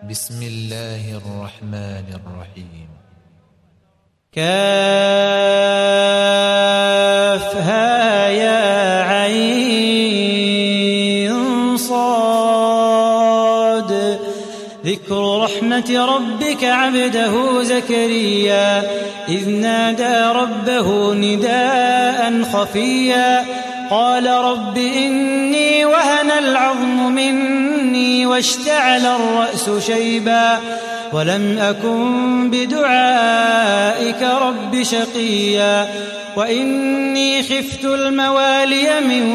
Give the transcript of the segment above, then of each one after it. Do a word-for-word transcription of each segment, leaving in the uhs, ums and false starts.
بسم الله الرحمن الرحيم. كافها يا عين صاد. ذكر رحمة ربك عبده زكريا إذ نادى ربه نداء خفيا قال رب إني وهن العظم مني واشتعل الرأس شيبا ولم أكن بدعائك رب شقيا وإني خفت الموالي من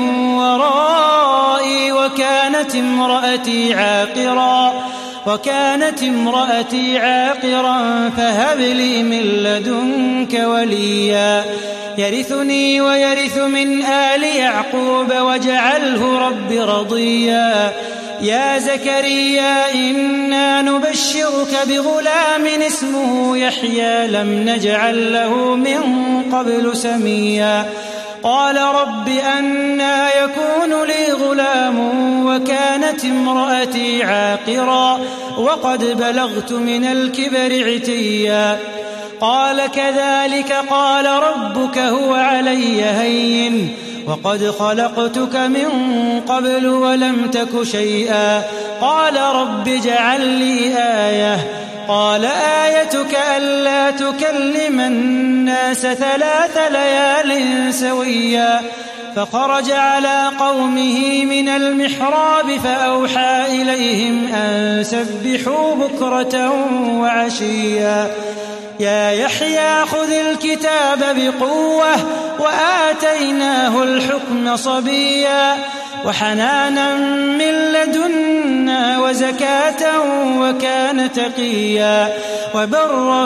ورائي وكانت امرأتي عاقرا وكانت امرأتي عاقرا فهب لي من لدنك وليا يرثني ويرث من آل يعقوب واجعله رب رضيا. يا زكريا إنا نبشرك بغلام اسمه يحيى لم نجعل له من قبل سميا قال رب أنى يكون لي غلام وكانت امرأتي عاقرا وقد بلغت من الكبر عتيا قال كذلك قال ربك هو علي هين وقد خلقتك من قبل ولم تك شيئا قال رب اجعل لي آية قال آيتك ألا تكلم الناس ثلاث ليال سويا فخرج على قومه من المحراب فأوحى إليهم أن سبحوا بكرة وعشيا يا يحيى خذ الكتاب بقوة وآتيناه الحكم صبيا وحنانا من لدنا وزكاة وكان تقيا وبرا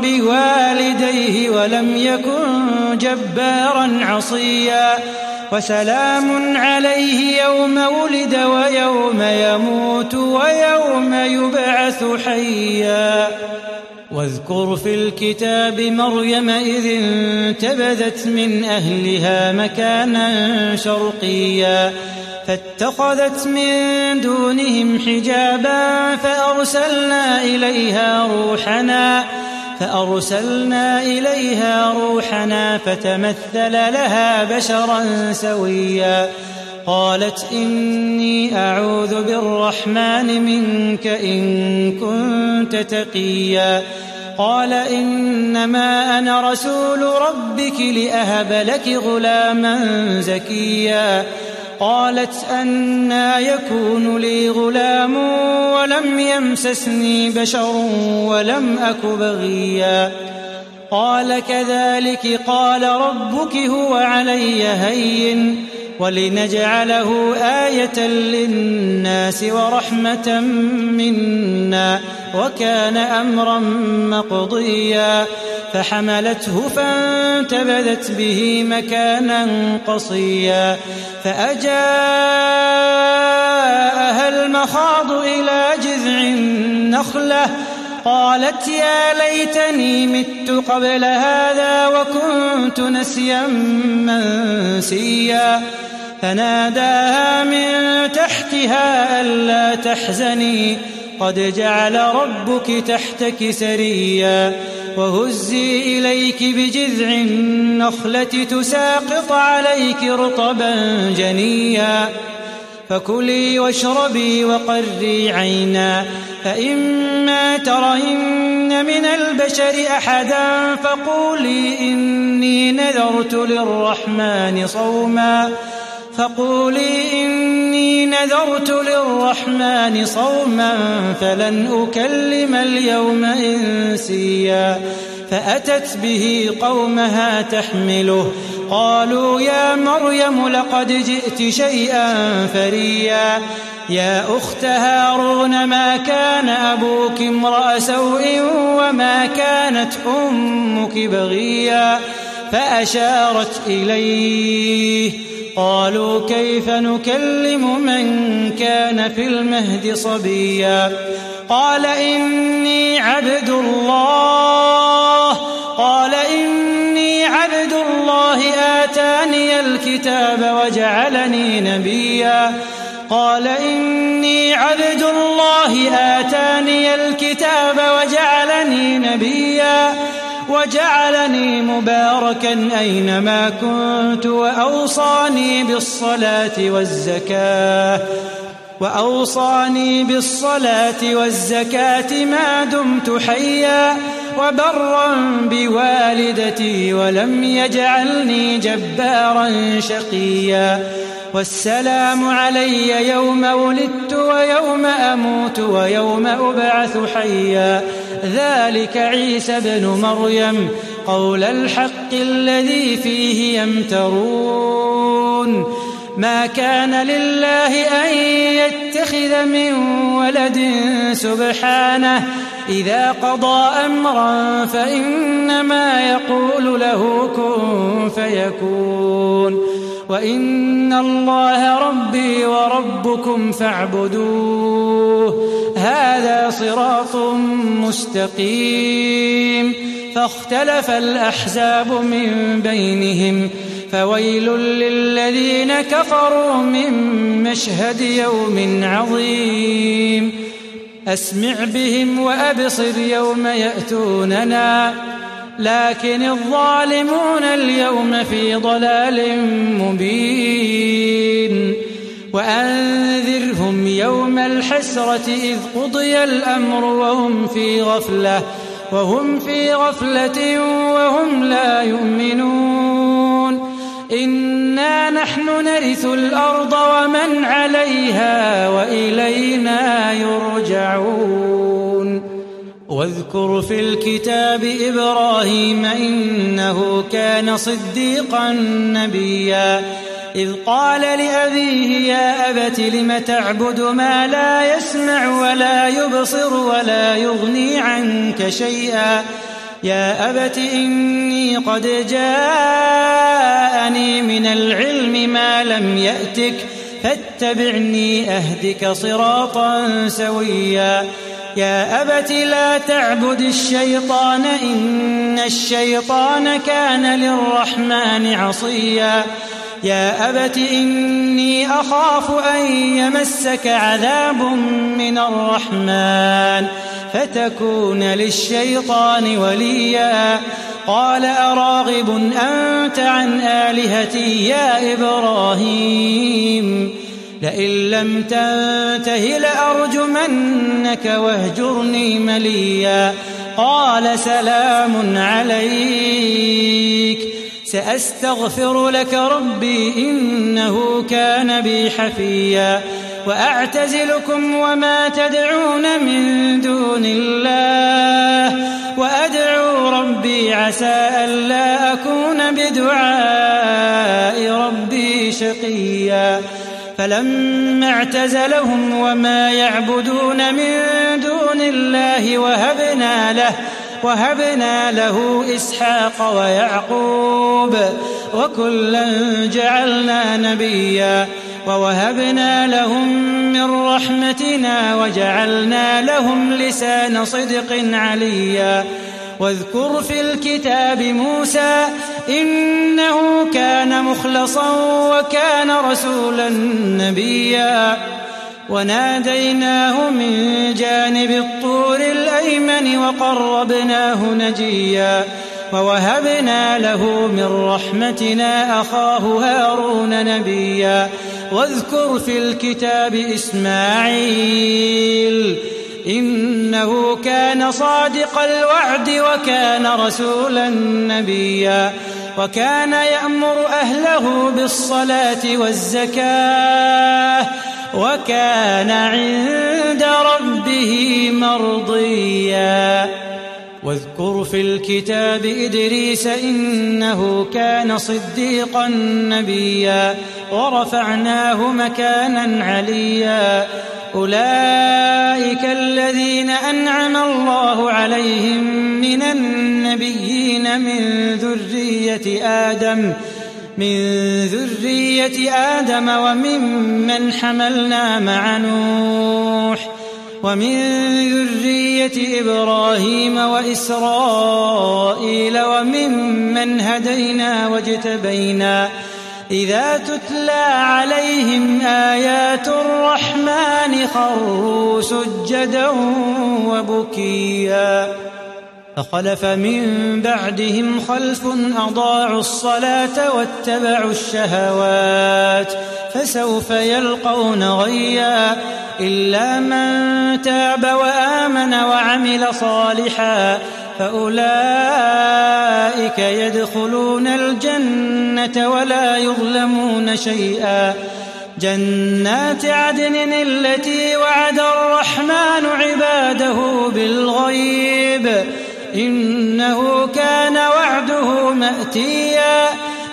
بوالديه ولم يكن جبارا عصيا وسلام عليه يوم ولد ويوم يموت ويوم يبعث حيا. واذكر في الكتاب مريم إذ انتبذت من أهلها مكانا شرقيا فاتخذت من دونهم حجابا فأرسلنا إليها روحنا فأرسلنا إليها روحنا فتمثل لها بشرا سويا قالت إني أعوذ بالرحمن منك إن كنت تقيا قال إنما أنا رسول ربك لأهب لك غلاما زكيا قالت أنى يكون لي غلام ولم يمسسني بشر ولم أك بغيا قال كذلك قال ربك هو علي هين ولنجعله آية للناس ورحمة منا وكان أمرا مقضيا فحملته فانتبذت به مكانا قصيا فأجاءها المخاض إلى جذع النخلة قالت يا ليتني مت قبل هذا وكنت نسيا منسيا فناداها من تحتها ألا تحزني قد جعل ربك تحتك سريا وهزي إليك بجذع النخلة تساقط عليك رطبا جنيا فكلي واشربي وقري عينا فإما ترين من البشر أحدا فقولي إني نذرت للرحمن صوما فقولي إني نذرت للرحمن صوما فلن أكلم اليوم إنسيا فأتت به قومها تحمله قالوا يا مريم لقد جئت شيئا فريا يا أخت هارون ما كان أبوك امرأ سوء وما كانت أمك بغيا فأشارت إليه قالوا كيف نكلم من كان في المهد صبيا قال إني عبد الله قال إني عبد الله آتاني الكتاب وجعلني نبيا قال إني عبد الله آتاني الكتاب وجعلني نبيا وجعلني مباركا أينما كنت وأوصاني بالصلاة والزكاة وأوصاني بالصلاة والزكاة ما دمت حيا وبرا بوالدتي ولم يجعلني جبارا شقيا والسلام علي يوم ولدت ويوم أموت ويوم أبعث حيا ذلك عيسى بن مريم قول الحق الذي فيه يمترون ما كان لله أن يتخذ من ولد سبحانه إذا قضى أمرا فإنما يقول له كن فيكون وإن الله ربي وربكم فاعبدوه هذا صراط مستقيم فاختلف الأحزاب من بينهم فويل للذين كفروا من مشهد يوم عظيم أسمع بهم وأبصر يوم يأتوننا لكن الظالمون اليوم في ضلال مبين وأنذرهم يوم الحسرة إذ قضي الأمر وهم في غفلة وهم في غفلة وهم لا يؤمنون إنا نحن نرث الأرض ومن عليها وإلينا يرجعون واذكر في الكتاب إبراهيم إنه كان صديقا نبيا إذ قال لأبيه يا أبت لم تعبد ما لا يسمع ولا يبصر ولا يغني عنك شيئا يا أبت إني قد جاءني من العلم ما لم يأتك فاتبعني أهدك صراطا سويا يا أبت لا تعبد الشيطان إن الشيطان كان للرحمن عصيا يا أبت إني أخاف أن يمسك عذاب من الرحمن فتكون للشيطان وليا قال أراغب أنت عن آلهتي يا إبراهيم لئن لم تنته لأرجمنك واهجرني مليا قال سلام عليك سأستغفر لك ربي إنه كان بي حفيا وأعتزلكم وما تدعون من دون الله وأدعو ربي عسى ألا أكون بدعاء ربي شقيا فلما اعتزلهم وما يعبدون من دون الله وهبنا له وهبنا له إسحاق ويعقوب وكلا جعلنا نبيا ووهبنا لهم من رحمتنا وجعلنا لهم لسان صدق عليا واذكر في الكتاب موسى إنه كان مخلصا وكان رسولا نبيا وناديناه من جانب الطور الأيمن وقربناه نجيا ووهبنا له من رحمتنا أخاه هارون نبيا واذكر في الكتاب إسماعيل إنه كان صادق الوعد وكان رسولا نبيا وكان يأمر أهله بالصلاة والزكاة وكان عند ربه مرضيا واذكر في الكتاب إدريس إنه كان صديقا نبيا ورفعناه مكانا عليا أولئك الذين أنعم الله عليهم من النبيين من ذرية آدم من ذرية آدم وممن حملنا مع نوح ومن ذرية إبراهيم وإسرائيل وممن هدينا واجتبينا إذا تتلى عليهم آيات الرحمن خروا سجدا وبكيا فخلف من بعدهم خلف أضاعوا الصلاة واتبعوا الشهوات فسوف يلقون غيا إلا من تاب وآمن وعمل صالحا فأولئك يدخلون الجنة ولا يظلمون شيئا جنات عدن التي وعد الرحمن عباده بالغيب إنه كان وعده مأتيا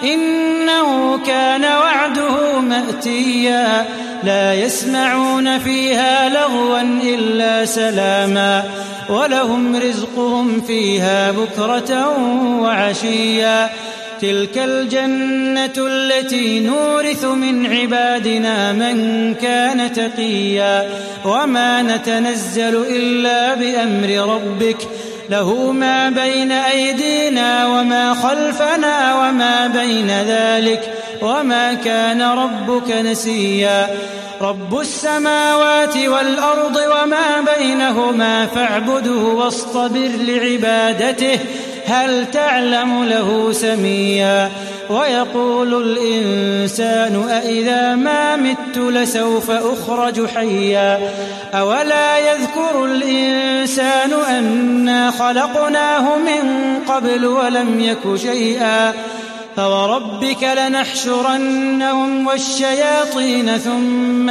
إنه كان وعده مأتيا لا يسمعون فيها لغوا إلا سلاما ولهم رزقهم فيها بكرة وعشيا تلك الجنة التي نورث من عبادنا من كان تقيا وما نتنزل إلا بأمر ربك له ما بين أيدينا وما خلفنا وما بين ذلك وما كان ربك نسيا رب السماوات والأرض وما بينهما فاعبده واصطبر لعبادته هل تعلم له سميا ويقول الإنسان أإذا ما مت لسوف أخرج حيا أولا يذكر الإنسان أنا خلقناه من قبل ولم يك شيئا فوربك لنحشرنهم والشياطين ثم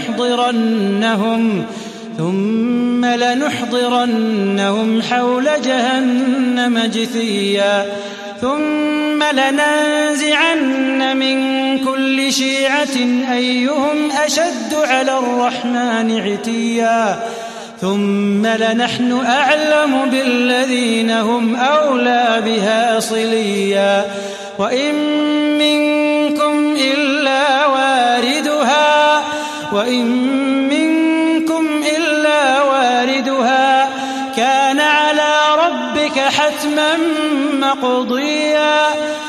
لنحضرنهم ثم لنحضرنهم حول جهنم جثيا ثم لننزعن من كل شيعة أيهم أشد على الرحمن عتيا ثم لنحن أعلم بالذين هم أولى بها صليا وإن منكم إلا واردها وإن منكم إلا واردها كان على ربك حتما مقضيا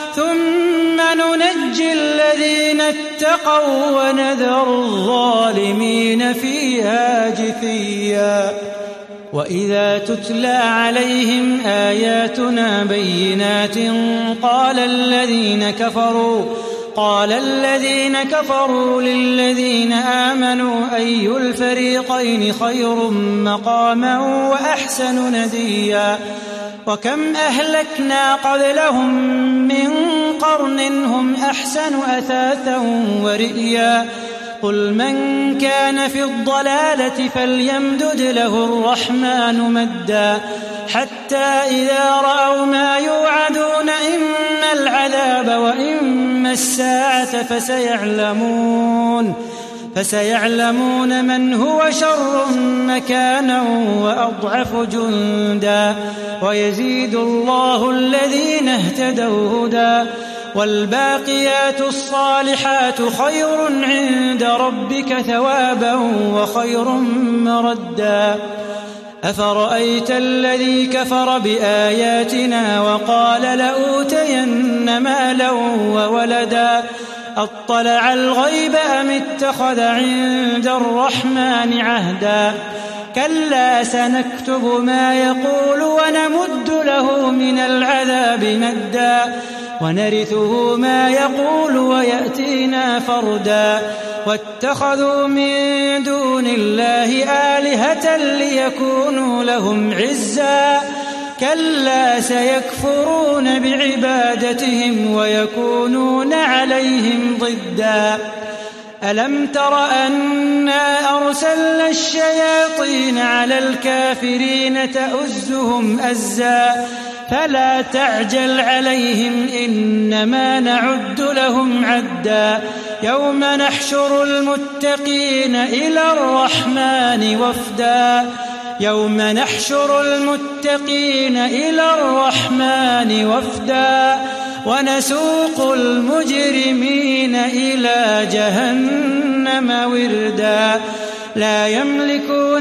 ثم ننجي الذين اتقوا ونذر الظالمين فيها جثيا وإذا تتلى عليهم آياتنا بينات قال الذين كفروا قال الذين كفروا للذين آمنوا أي الفريقين خير مقاما وأحسن نديا وكم أهلكنا قبلهم من قرن هم أحسن أثاثا ورئيا قل من كان في الضلالة فليمدد له الرحمن مدا حتى إذا رأوا ما يوعدون إما العذاب وإما الساعة فسيعلمون فسيعلمون من هو شر مكانا وأضعف جندا ويزيد الله الذين اهتدوا هدى والباقيات الصالحات خير عند ربك ثوابا وخير مردا أفرأيت الذي كفر بآياتنا وقال لأوتين مالا وولدا أطلع الغيب أم اتخذ عند الرحمن عهدا كلا سنكتب ما يقول ونمد له من العذاب مدا ونرثه ما يقول ويأتينا فردا واتخذوا من دون الله آلهة ليكونوا لهم عزا كلا سيكفرون بعبادتهم ويكونون عليهم ضدا ألم تر أنا أرسلنا الشياطين على الكافرين تؤزهم أزا فلا تعجل عليهم إنما نعد لهم عدا يوم نحشر المتقين إلى الرحمن وفدا يوم نحشر المتقين إلى الرحمن وفدا ونسوق المجرمين إلى جهنم وردا لا يملكون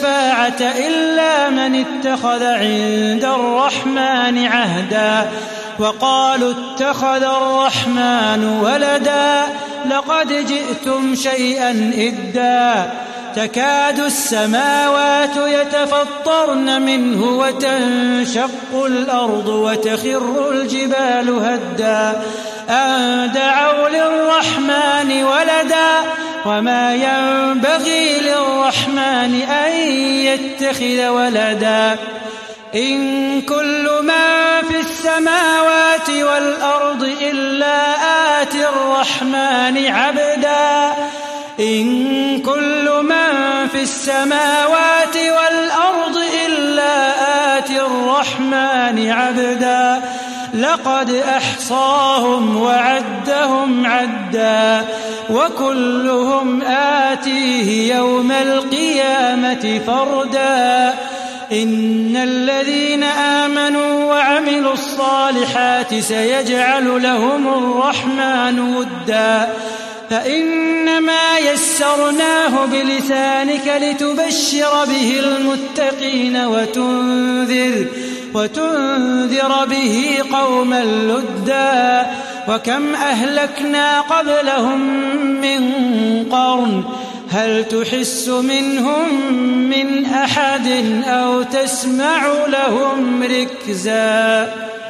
الشفاعة إلا من اتخذ عند الرحمن عهدا وقالوا اتخذ الرحمن ولدا لقد جئتم شيئا إدا تكاد السماوات يتفطرن منه وتنشق الأرض وتخر الجبال هدا أن دعوا للرحمن ولدا وما ينبغي للرحمن أن يتخذ ولدا إن كل من في السماوات والأرض إلا آتي الرحمن عبدا إن كل من في السماوات والأرض إلا آتي الرحمن عبدا لقد أحصاهم وعدهم عدا وكلهم آتيه يوم القيامة فردا إن الذين آمنوا وعملوا الصالحات سيجعل لهم الرحمن ودا فإنما يسرناه بلسانك لتبشر به المتقين وتنذر وتنذر به قوما لدا وكم أهلكنا قبلهم من قرن هل تحس منهم من أحد أو تسمع لهم ركزا.